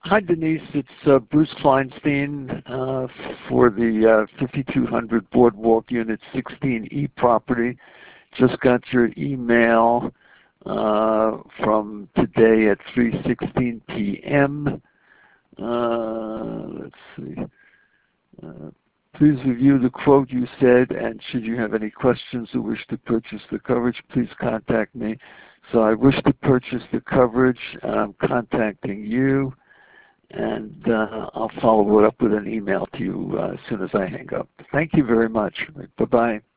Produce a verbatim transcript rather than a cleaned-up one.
hi, Denise. It's uh, Bruce Kleinstein uh, for the uh, fifty-two hundred Boardwalk Unit sixteen E property. Just got your email uh, from today at three sixteen p m Uh, let's see. Uh, please review the quote you said, and should you have any questions or wish to purchase the coverage, please contact me. So I wish to purchase the coverage. I'm contacting you, and uh, I'll follow it up with an email to you uh, as soon as I hang up. Thank you very much. Bye-bye.